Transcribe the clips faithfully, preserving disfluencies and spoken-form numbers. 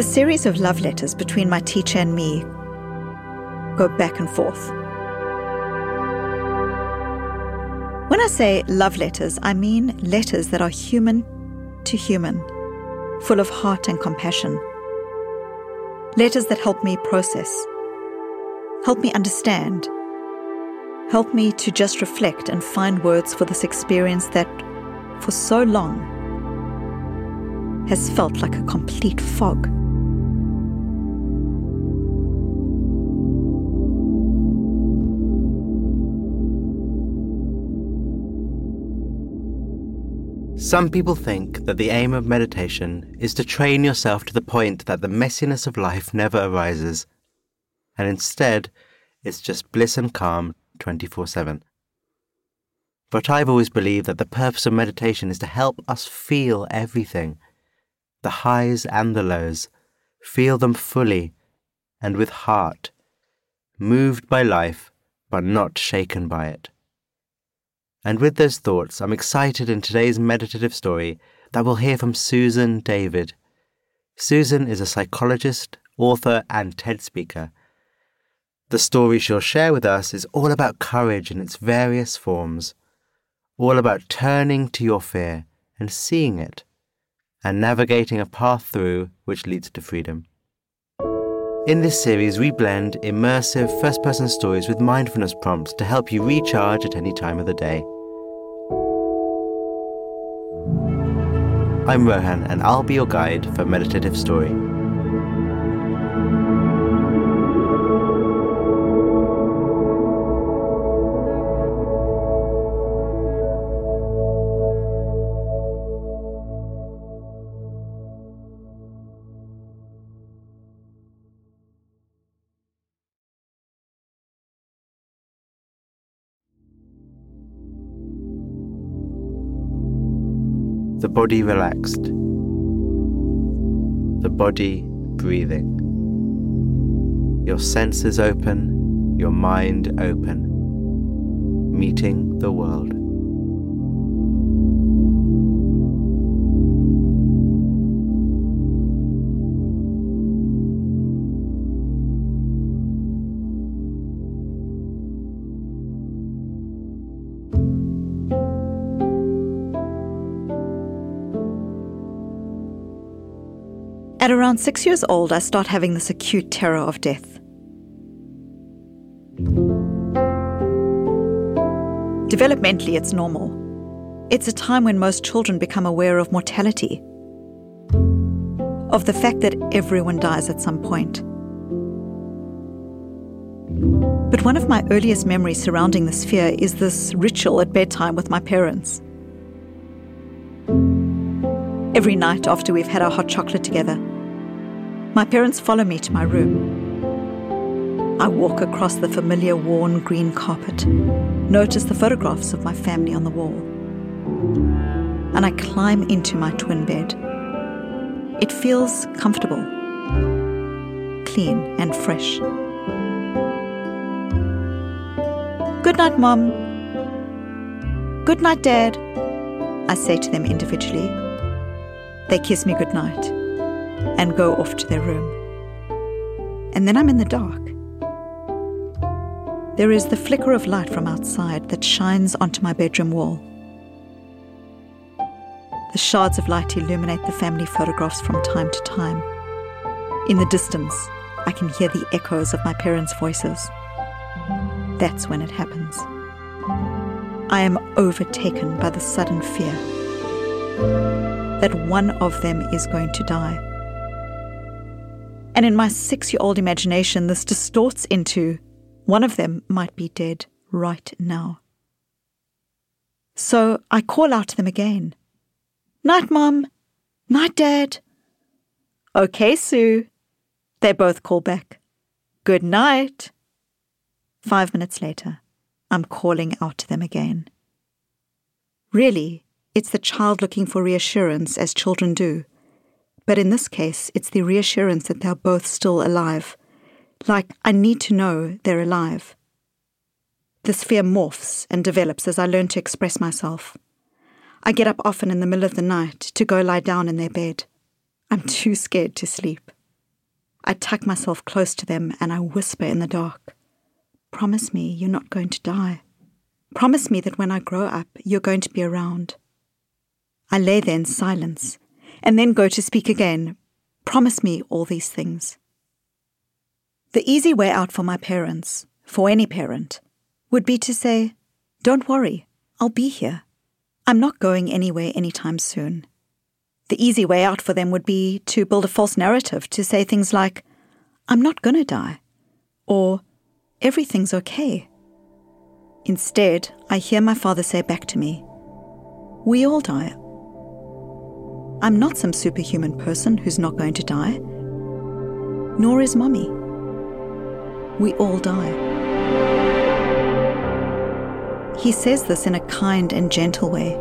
The series of love letters between my teacher and me go back and forth. When I say love letters, I mean letters that are human to human, full of heart and compassion. Letters that help me process, help me understand, help me to just reflect and find words for this experience that, for so long, has felt like a complete fog. Some people think that the aim of meditation is to train yourself to the point that the messiness of life never arises, and instead it's just bliss and calm twenty-four seven. But I've always believed that the purpose of meditation is to help us feel everything, the highs and the lows, feel them fully and with heart, moved by life but not shaken by it. And with those thoughts, I'm excited in today's meditative story that we'll hear from Susan David. Susan is a psychologist, author, and TED speaker. The story she'll share with us is all about courage in its various forms, all about turning to your fear and seeing it, and navigating a path through which leads to freedom. In this series, we blend immersive first-person stories with mindfulness prompts to help you recharge at any time of the day. I'm Rohan, and I'll be your guide for Meditative Story. The body relaxed, the body breathing, your senses open, your mind open, meeting the world. At around six years old, I start having this acute terror of death. Developmentally, it's normal. It's a time when most children become aware of mortality, of the fact that everyone dies at some point. But one of my earliest memories surrounding this fear is this ritual at bedtime with my parents. Every night after we've had our hot chocolate together, my parents follow me to my room. I walk across the familiar worn green carpet, notice the photographs of my family on the wall, and I climb into my twin bed. It feels comfortable, clean and fresh. Good night, Mom. Good night, Dad, I say to them individually. They kiss me goodnight and go off to their room. And then I'm in the dark. There is the flicker of light from outside that shines onto my bedroom wall. The shards of light illuminate the family photographs from time to time. In the distance, I can hear the echoes of my parents' voices. That's when it happens. I am overtaken by the sudden fear that one of them is going to die. And in my six-year-old imagination, this distorts into one of them might be dead right now. So I call out to them again. Night, Mom. Night, Dad. Okay, Sue. They both call back. Good night. Five minutes later, I'm calling out to them again. Really, it's the child looking for reassurance, as children do. But in this case, it's the reassurance that they're both still alive. Like, I need to know they're alive. This fear morphs and develops as I learn to express myself. I get up often in the middle of the night to go lie down in their bed. I'm too scared to sleep. I tuck myself close to them and I whisper in the dark, "Promise me you're not going to die. Promise me that when I grow up, you're going to be around." I lay there in silence and then go to speak again. "Promise me all these things." The easy way out for my parents, for any parent, would be to say, "Don't worry, I'll be here. I'm not going anywhere anytime soon." The easy way out for them would be to build a false narrative to say things like, "I'm not going to die," or "Everything's okay." Instead, I hear my father say back to me, "We all die. I'm not some superhuman person who's not going to die. Nor is Mommy. We all die." He says this in a kind and gentle way.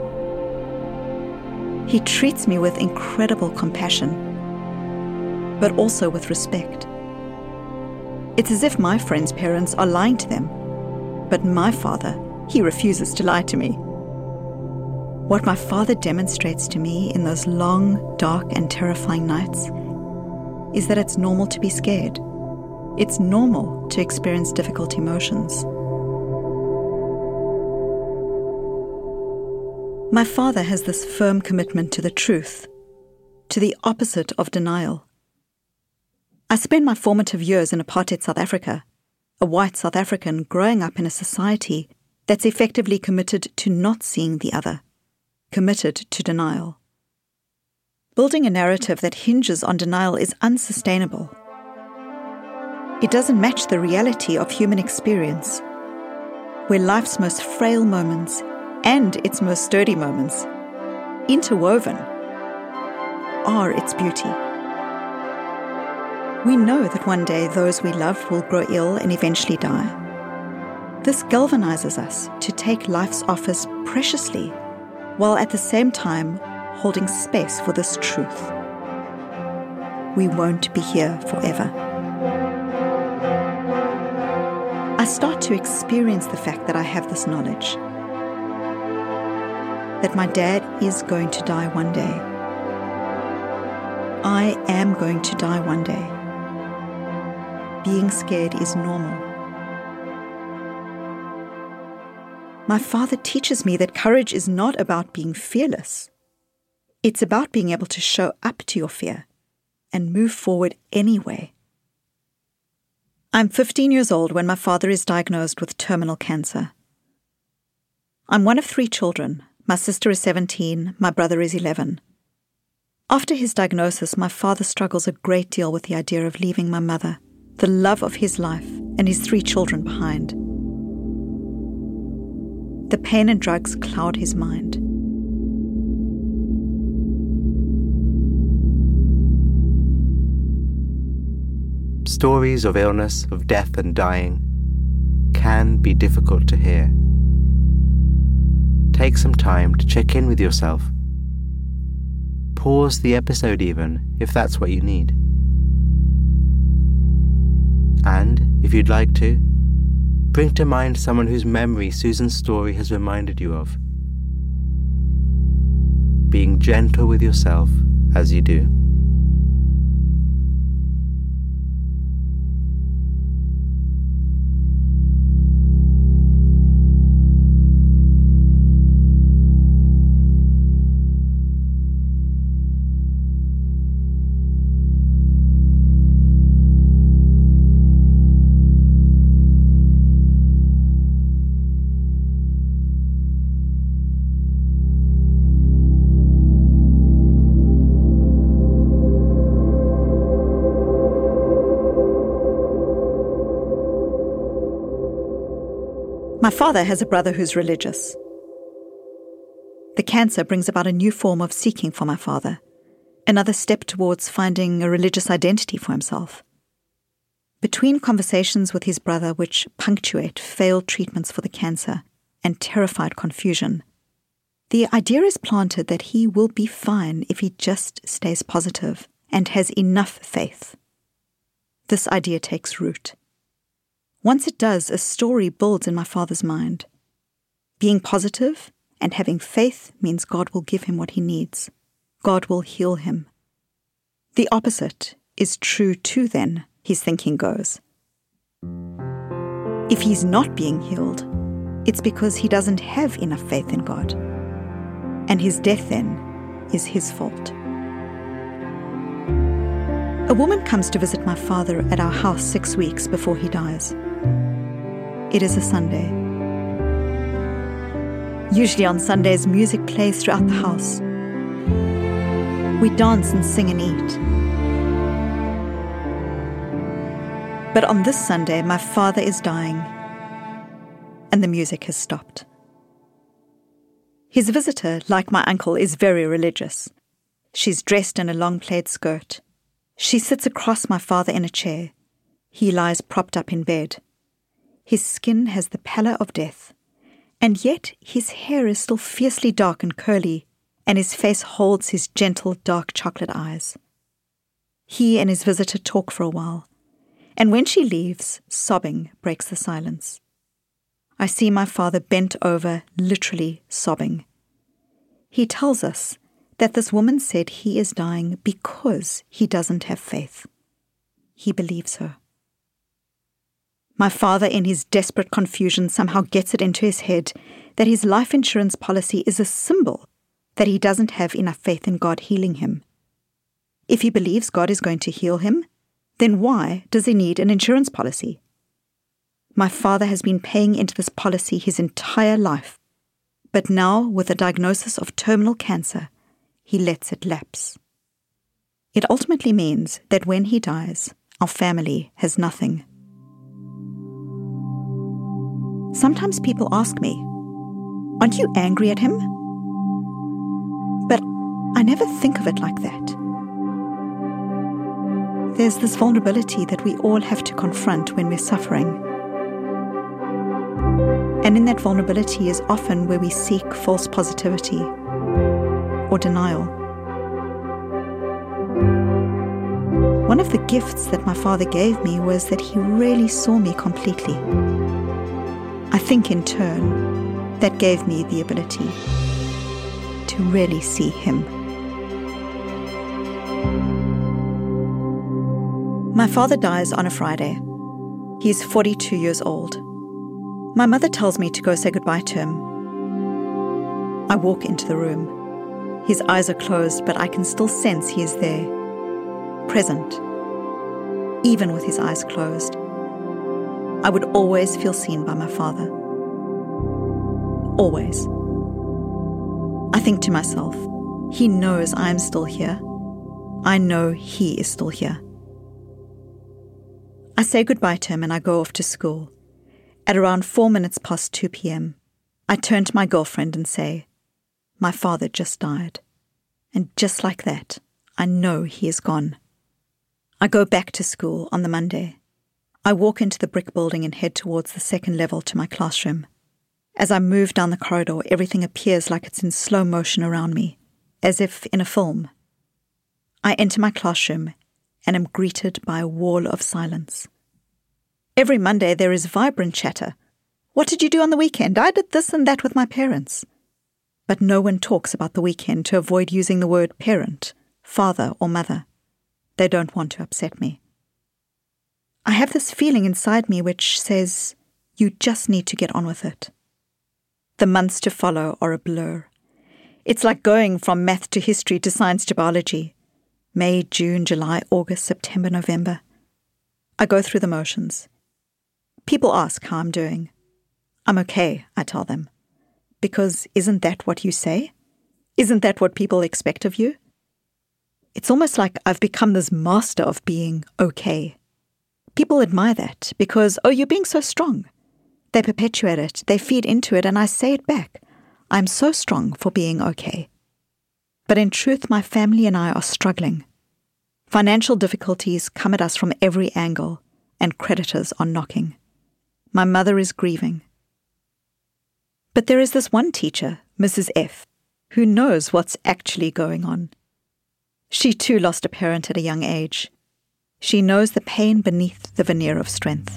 He treats me with incredible compassion, but also with respect. It's as if my friends' parents are lying to them, but my father, he refuses to lie to me. What my father demonstrates to me in those long, dark, and terrifying nights is that it's normal to be scared. It's normal to experience difficult emotions. My father has this firm commitment to the truth, to the opposite of denial. I spent my formative years in apartheid South Africa, a white South African growing up in a society that's effectively committed to not seeing the other, committed to denial. Building a narrative that hinges on denial is unsustainable. It doesn't match the reality of human experience, where life's most frail moments and its most sturdy moments, interwoven, are its beauty. We know that one day those we love will grow ill and eventually die. This galvanizes us to take life's offers preciously, while at the same time holding space for this truth. We won't be here forever. I start to experience the fact that I have this knowledge, that my dad is going to die one day. I am going to die one day. Being scared is normal. My father teaches me that courage is not about being fearless. It's about being able to show up to your fear and move forward anyway. I'm fifteen years old when my father is diagnosed with terminal cancer. I'm one of three children. My sister is seventeen, my brother is eleven. After his diagnosis, my father struggles a great deal with the idea of leaving my mother, the love of his life, and his three children behind. The pain and drugs cloud his mind. Stories of illness, of death and dying can be difficult to hear. Take some time to check in with yourself. Pause the episode even, if that's what you need. And, if you'd like to, bring to mind someone whose memory Susan's story has reminded you of. Being gentle with yourself as you do. My father has a brother who's religious. The cancer brings about a new form of seeking for my father, another step towards finding a religious identity for himself. Between conversations with his brother which punctuate failed treatments for the cancer and terrified confusion, the idea is planted that he will be fine if he just stays positive and has enough faith. This idea takes root. Once it does, a story builds in my father's mind. Being positive and having faith means God will give him what he needs. God will heal him. The opposite is true too then, his thinking goes. If he's not being healed, it's because he doesn't have enough faith in God. And his death then is his fault. A woman comes to visit my father at our house six weeks before he dies. It is a Sunday. Usually on Sundays, music plays throughout the house. We dance and sing and eat. But on this Sunday, my father is dying, and the music has stopped. His visitor, like my uncle, is very religious. She's dressed in a long plaid skirt. She sits across my father in a chair. He lies propped up in bed. His skin has the pallor of death, and yet his hair is still fiercely dark and curly, and his face holds his gentle dark chocolate eyes. He and his visitor talk for a while, and when she leaves, sobbing breaks the silence. I see my father bent over, literally sobbing. He tells us that this woman said he is dying because he doesn't have faith. He believes her. My father, in his desperate confusion, somehow gets it into his head that his life insurance policy is a symbol that he doesn't have enough faith in God healing him. If he believes God is going to heal him, then why does he need an insurance policy? My father has been paying into this policy his entire life, but now, with a diagnosis of terminal cancer, he lets it lapse. It ultimately means that when he dies, our family has nothing. Sometimes people ask me, "Aren't you angry at him?" But I never think of it like that. There's this vulnerability that we all have to confront when we're suffering. And in that vulnerability is often where we seek false positivity or denial. One of the gifts that my father gave me was that he really saw me completely. I think in turn, that gave me the ability to really see him. My father dies on a Friday. He's forty-two years old. My mother tells me to go say goodbye to him. I walk into the room. His eyes are closed, but I can still sense he is there, present, even with his eyes closed. I would always feel seen by my father. Always. I think to myself, he knows I am still here. I know he is still here. I say goodbye to him and I go off to school. At around four minutes past two p.m., I turn to my girlfriend and say, "My father just died." And just like that, I know he is gone. I go back to school on the Monday. I walk into the brick building and head towards the second level to my classroom. As I move down the corridor, everything appears like it's in slow motion around me, as if in a film. I enter my classroom and am greeted by a wall of silence. Every Monday there is vibrant chatter. "What did you do on the weekend? I did this and that with my parents." But no one talks about the weekend to avoid using the word parent, father or mother. They don't want to upset me. I have this feeling inside me which says, you just need to get on with it. The months to follow are a blur. It's like going from math to history to science to biology. May, June, July, August, September, November. I go through the motions. People ask how I'm doing. I'm okay, I tell them. Because isn't that what you say? Isn't that what people expect of you? It's almost like I've become this master of being okay. People admire that because, oh, you're being so strong. They perpetuate it, they feed into it, and I say it back. I'm so strong for being okay. But in truth, my family and I are struggling. Financial difficulties come at us from every angle, and creditors are knocking. My mother is grieving. But there is this one teacher, Missus F, who knows what's actually going on. She too lost a parent at a young age. She knows the pain beneath the veneer of strength.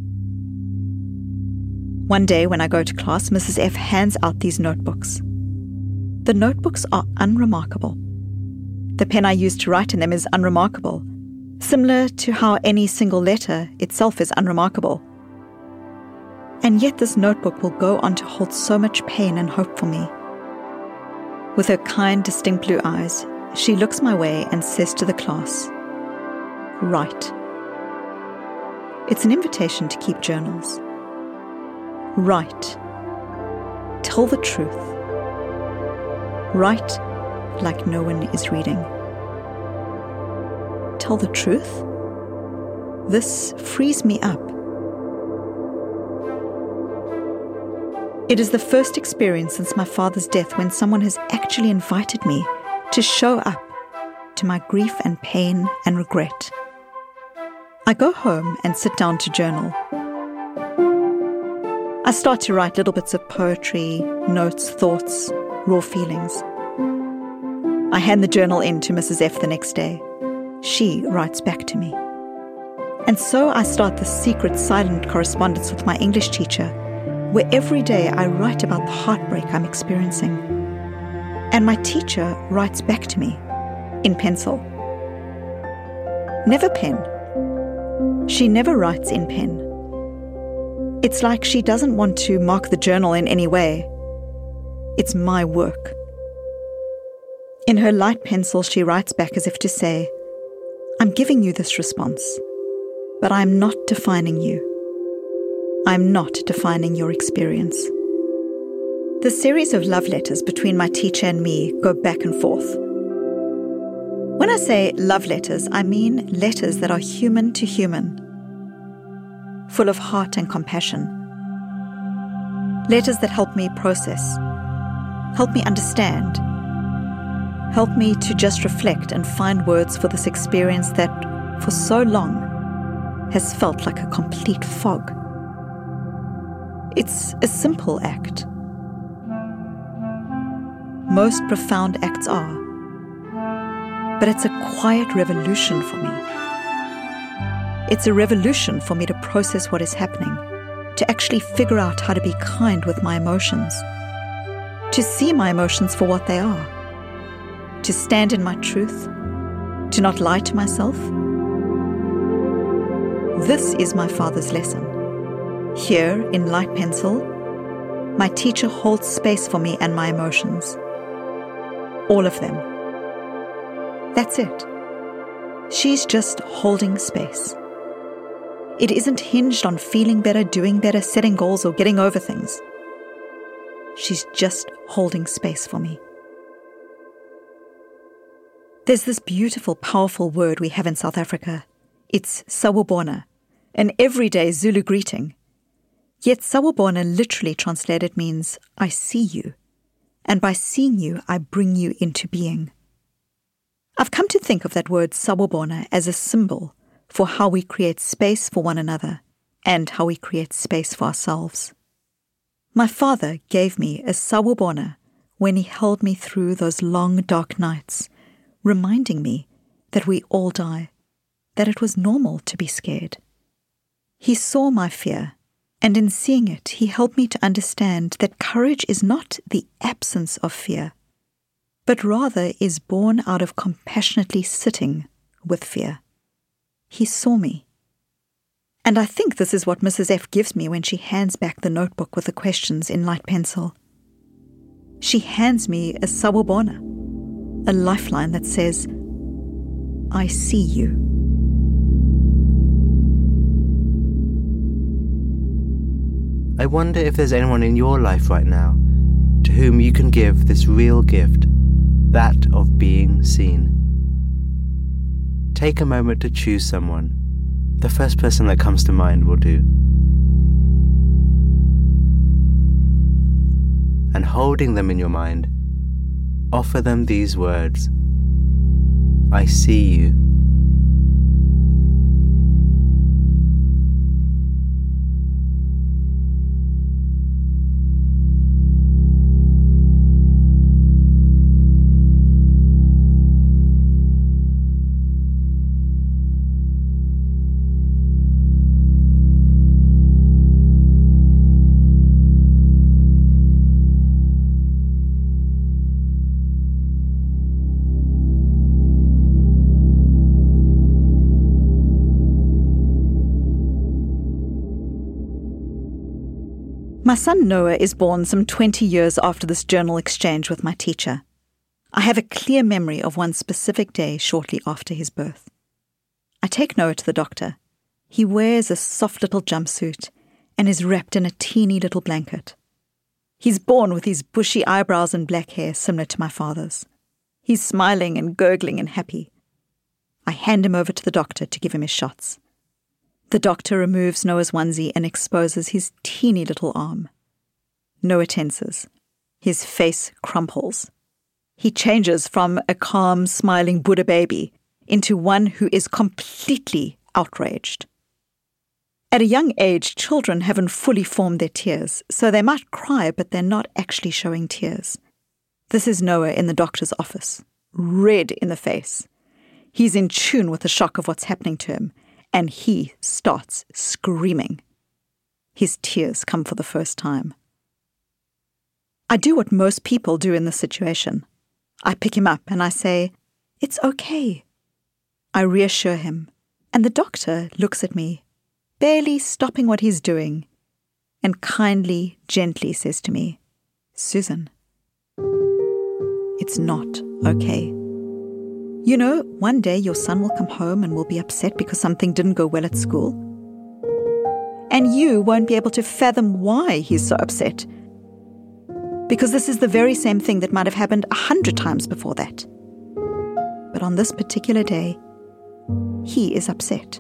One day when I go to class, Missus F hands out these notebooks. The notebooks are unremarkable. The pen I use to write in them is unremarkable, similar to how any single letter itself is unremarkable. And yet this notebook will go on to hold so much pain and hope for me. With her kind, distinct blue eyes, she looks my way and says to the class, "Write." It's an invitation to keep journals. Write. Tell the truth. Write like no one is reading. Tell the truth? This frees me up. It is the first experience since my father's death when someone has actually invited me to show up to my grief and pain and regret. I go home and sit down to journal. I start to write little bits of poetry, notes, thoughts, raw feelings. I hand the journal in to Missus F the next day. She writes back to me. And so I start the secret, silent correspondence with my English teacher, where every day I write about the heartbreak I'm experiencing. And my teacher writes back to me in pencil. Never pen. She never writes in pen. It's like she doesn't want to mark the journal in any way. It's my work. In her light pencil, she writes back as if to say, "I'm giving you this response, but I'm not defining you. I'm not defining your experience." The series of love letters between my teacher and me go back and forth. When I say love letters, I mean letters that are human to human, full of heart and compassion. Letters that help me process, help me understand, help me to just reflect and find words for this experience that, for so long, has felt like a complete fog. It's a simple act. Most profound acts are. But it's a quiet revolution for me. It's a revolution for me to process what is happening, to actually figure out how to be kind with my emotions, to see my emotions for what they are, to stand in my truth, to not lie to myself. This is my father's lesson. Here, in light pencil, my teacher holds space for me and my emotions. All of them. That's it. She's just holding space. It isn't hinged on feeling better, doing better, setting goals, or getting over things. She's just holding space for me. There's this beautiful, powerful word we have in South Africa. It's sawubona, an everyday Zulu greeting. Yet sawubona literally translated means, I see you, and by seeing you, I bring you into being. I've come to think of that word sawubona as a symbol for how we create space for one another and how we create space for ourselves. My father gave me a sawubona when he held me through those long, dark nights, reminding me that we all die, that it was normal to be scared. He saw my fear, and in seeing it, he helped me to understand that courage is not the absence of fear, but rather is born out of compassionately sitting with fear. He saw me. And I think this is what Missus F gives me when she hands back the notebook with the questions in light pencil. She hands me a sawubona, a lifeline that says, I see you. I wonder if there's anyone in your life right now to whom you can give this real gift, that of being seen. Take a moment to choose someone. The first person that comes to mind will do. And holding them in your mind, offer them these words. I see you. son Noah is born some twenty years after this journal exchange with my teacher. I have a clear memory of one specific day shortly after his birth. I take Noah to the doctor. He wears a soft little jumpsuit and is wrapped in a teeny little blanket. He's born with his bushy eyebrows and black hair similar to my father's. He's smiling and gurgling and happy. I hand him over to the doctor to give him his shots. The doctor removes Noah's onesie and exposes his teeny little arm. Noah tenses. His face crumples. He changes from a calm, smiling Buddha baby into one who is completely outraged. At a young age, children haven't fully formed their tears, so they might cry, but they're not actually showing tears. This is Noah in the doctor's office, red in the face. He's in tune with the shock of what's happening to him, and he starts screaming. His tears come for the first time. I do what most people do in this situation. I pick him up and I say, "It's okay." I reassure him, and the doctor looks at me, barely stopping what he's doing, and kindly, gently says to me, "Susan, it's not okay. You know, one day your son will come home and will be upset because something didn't go well at school. And you won't be able to fathom why he's so upset. Because this is the very same thing that might have happened a hundred times before that. But on this particular day, he is upset.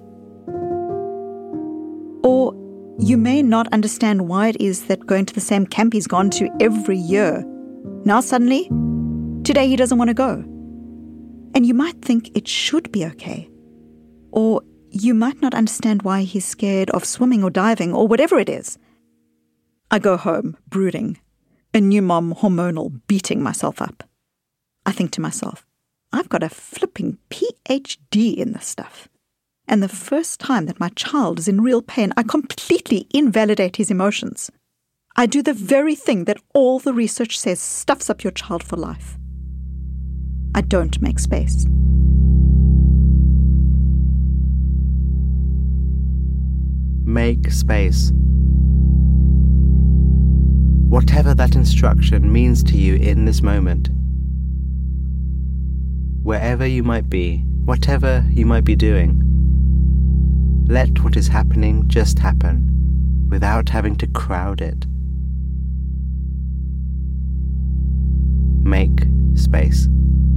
Or you may not understand why it is that going to the same camp he's gone to every year, now suddenly, today he doesn't want to go. And you might think it should be okay. Or you might not understand why he's scared of swimming or diving or whatever it is. I go home, brooding, a new mom hormonal, beating myself up. I think to myself, I've got a flipping P H D in this stuff. And the first time that my child is in real pain, I completely invalidate his emotions. I do the very thing that all the research says stuffs up your child for life. I don't make space. Make space. Whatever that instruction means to you in this moment, wherever you might be, whatever you might be doing, let what is happening just happen without having to crowd it. Make space.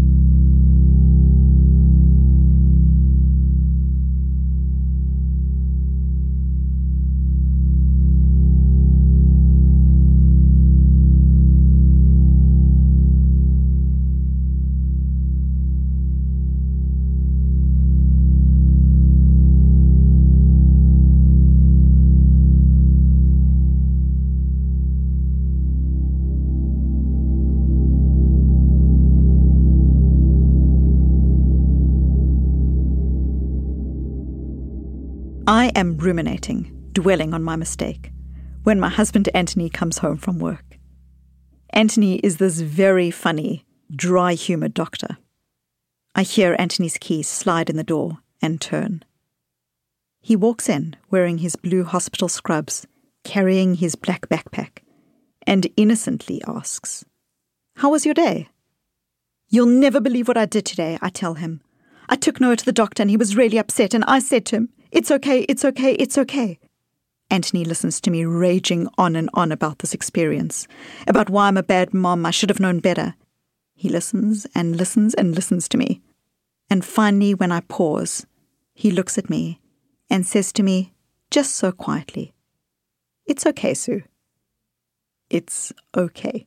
I am ruminating, dwelling on my mistake, when my husband Anthony comes home from work. Anthony is this very funny, dry-humoured doctor. I hear Anthony's keys slide in the door and turn. He walks in, wearing his blue hospital scrubs, carrying his black backpack, and innocently asks, "How was your day?" "You'll never believe what I did today," I tell him. "I took Noah to the doctor and he was really upset, and I said to him, 'It's okay, it's okay, it's okay.'" Anthony listens to me raging on and on about this experience, about why I'm a bad mom, I should have known better. He listens and listens and listens to me. And finally, when I pause, he looks at me and says to me, just so quietly, "It's okay, Sue. It's okay."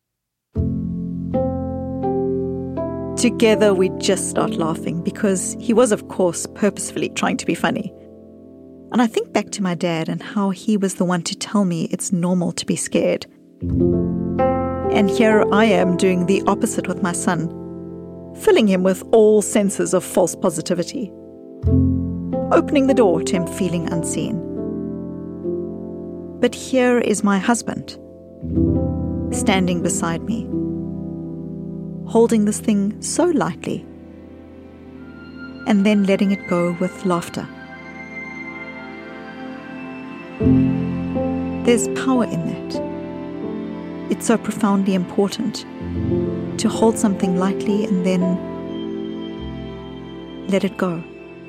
Together, we just start laughing because he was, of course, purposefully trying to be funny. And I think back to my dad and how he was the one to tell me it's normal to be scared. And here I am doing the opposite with my son, filling him with all senses of false positivity, opening the door to him feeling unseen. But here is my husband, standing beside me, holding this thing so lightly, and then letting it go with laughter. There's power in that. It's so profoundly important to hold something lightly and then let it go.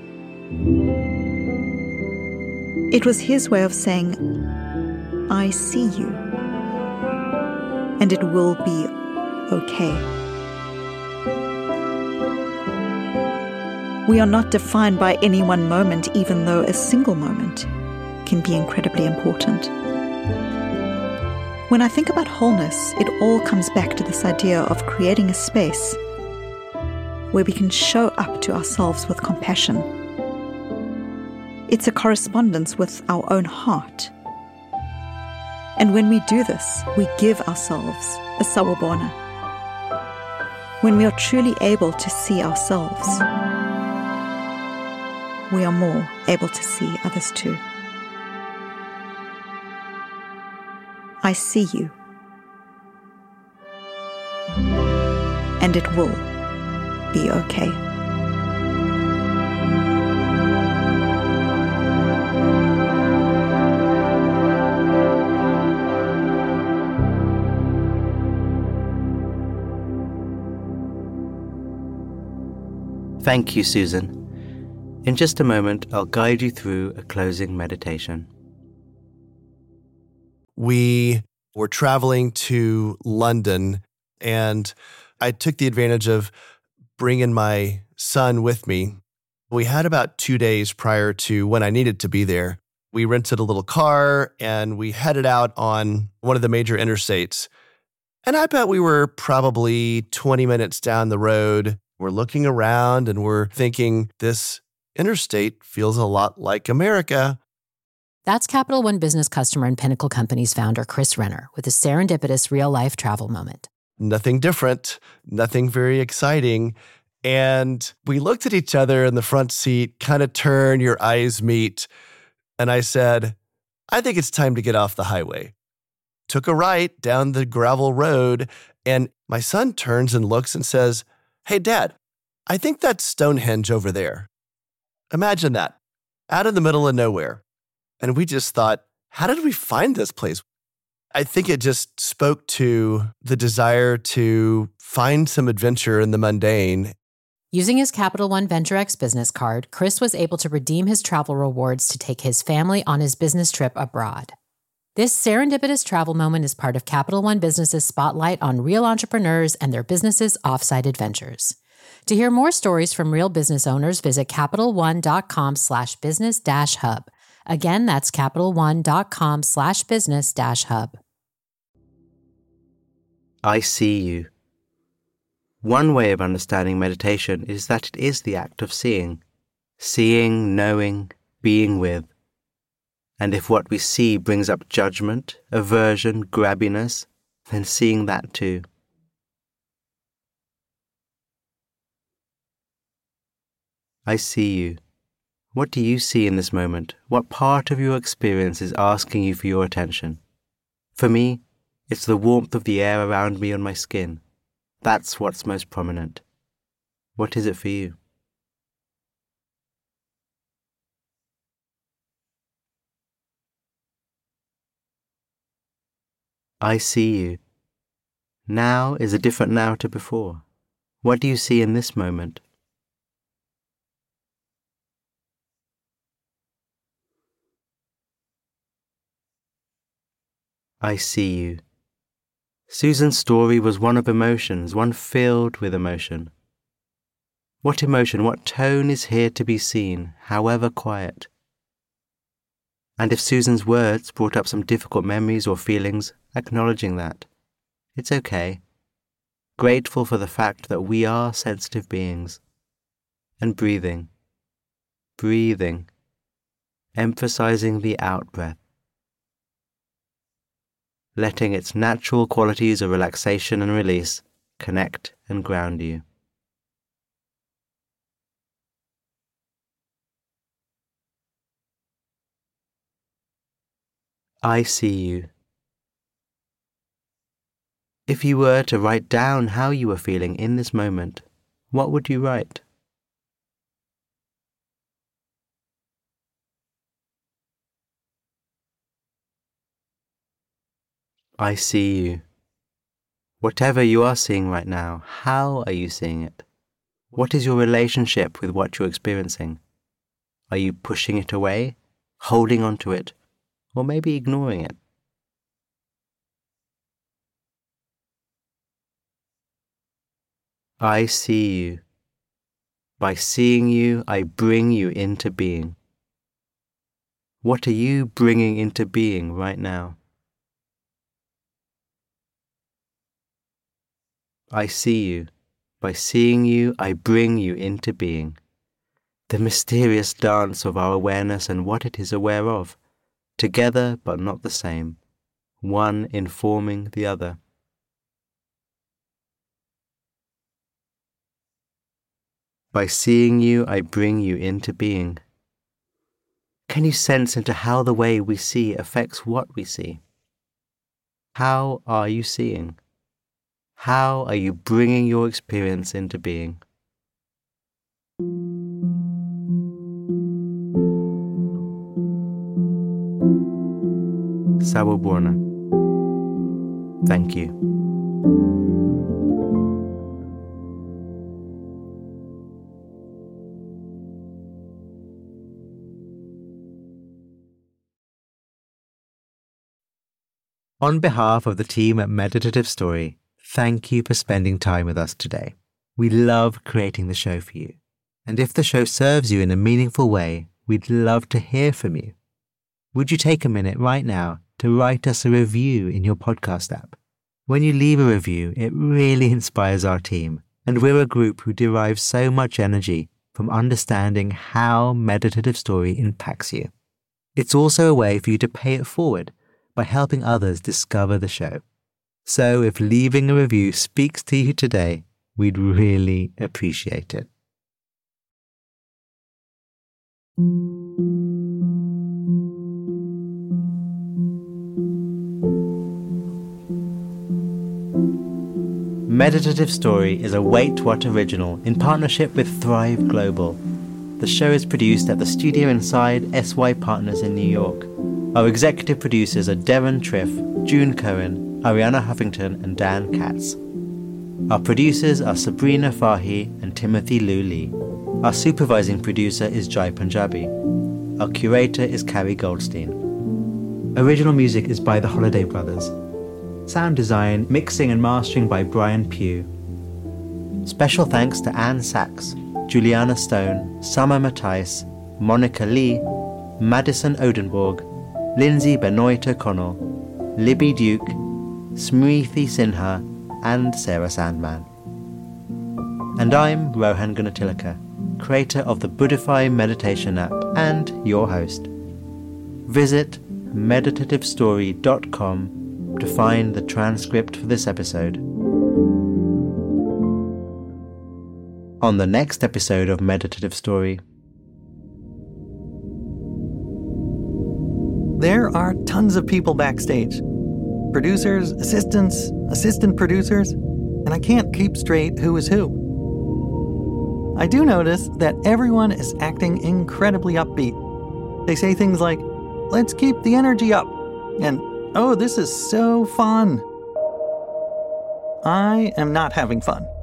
It was his way of saying, I see you, and it will be okay. We are not defined by any one moment, even though a single moment can be incredibly important. When I think about wholeness, it all comes back to this idea of creating a space where we can show up to ourselves with compassion. It's a correspondence with our own heart. And when we do this, we give ourselves a sawubona. When we are truly able to see ourselves, we are more able to see others too. I see you, and it will be okay. Thank you, Susan. In just a moment, I'll guide you through a closing meditation. We were traveling to London, and I took the advantage of bringing my son with me. We had about two days prior to when I needed to be there. We rented a little car, and we headed out on one of the major interstates. And I bet we were probably twenty minutes down the road. We're looking around, and we're thinking, this interstate feels a lot like America. That's Capital One Business customer and Pinnacle Companies founder Chris Renner with a serendipitous real-life travel moment. Nothing different, nothing very exciting. And we looked at each other in the front seat, kind of turn, your eyes meet. And I said, I think it's time to get off the highway. Took a right down the gravel road, and my son turns and looks and says, hey, Dad, I think that's Stonehenge over there. Imagine that, out in the middle of nowhere. And we just thought, how did we find this place? I think it just spoke to the desire to find some adventure in the mundane. Using his Capital One Venture X business card, Chris was able to redeem his travel rewards to take his family on his business trip abroad. This serendipitous travel moment is part of Capital One Business's spotlight on real entrepreneurs and their businesses' offsite adventures. To hear more stories from real business owners, visit CapitalOne.com slash business dash hub. Again, that's CapitalOne.com slash business dash hub. I see you. One way of understanding meditation is that it is the act of seeing. Seeing, knowing, being with. And if what we see brings up judgment, aversion, grabbiness, then seeing that too. I see you. What do you see in this moment? What part of your experience is asking you for your attention? For me, it's the warmth of the air around me on my skin. That's what's most prominent. What is it for you? I see you. Now is a different now to before. What do you see in this moment? I see you. Susan's story was one of emotions, one filled with emotion. What emotion, what tone is here to be seen, however quiet? And if Susan's words brought up some difficult memories or feelings, acknowledging that. It's okay. Grateful for the fact that we are sensitive beings. And breathing. Breathing. Emphasizing the out-breath. Letting its natural qualities of relaxation and release connect and ground you. I see you. If you were to write down how you were feeling in this moment, what would you write? I see you. Whatever you are seeing right now, how are you seeing it? What is your relationship with what you're experiencing? Are you pushing it away, holding on to it, or maybe ignoring it? I see you. By seeing you, I bring you into being. What are you bringing into being right now? I see you. By seeing you, I bring you into being. The mysterious dance of our awareness and what it is aware of, together but not the same, one informing the other. By seeing you, I bring you into being. Can you sense into how the way we see affects what we see? How are you seeing? How are you bringing your experience into being? Sawubona. Thank you. On behalf of the team at Meditative Story, thank you for spending time with us today. We love creating the show for you. And if the show serves you in a meaningful way, we'd love to hear from you. Would you take a minute right now to write us a review in your podcast app? When you leave a review, it really inspires our team, and we're a group who derives so much energy from understanding how Meditative Story impacts you. It's also a way for you to pay it forward by helping others discover the show. So if leaving a review speaks to you today, we'd really appreciate it. Meditative Story is a Wait What original in partnership with Thrive Global. The show is produced at the studio inside S Y Partners in New York. Our executive producers are Darren Triff, June Cohen, Ariana Huffington, and Dan Katz. Our producers are Sabrina Fahi and Timothy Liu Lee. Our supervising producer is Jai Punjabi. Our curator is Carrie Goldstein. Original music is by the Holiday Brothers. Sound design, mixing and mastering by Brian Pugh. Special thanks to Anne Sachs, Juliana Stone, Summer Matthijs, Monica Lee, Madison Odenborg, Lindsay Benoit O'Connell, Libby Duke, Smriti Sinha, and Sarah Sandman. And I'm Rohan Gunatilaka, creator of the Buddhify meditation app and your host. Visit meditative story dot com to find the transcript for this episode. On the next episode of Meditative Story. There are tons of people backstage. Producers, assistants, assistant producers, and I can't keep straight who is who. I do notice that everyone is acting incredibly upbeat. They say things like, "Let's keep the energy up," and "Oh, this is so fun." I am not having fun.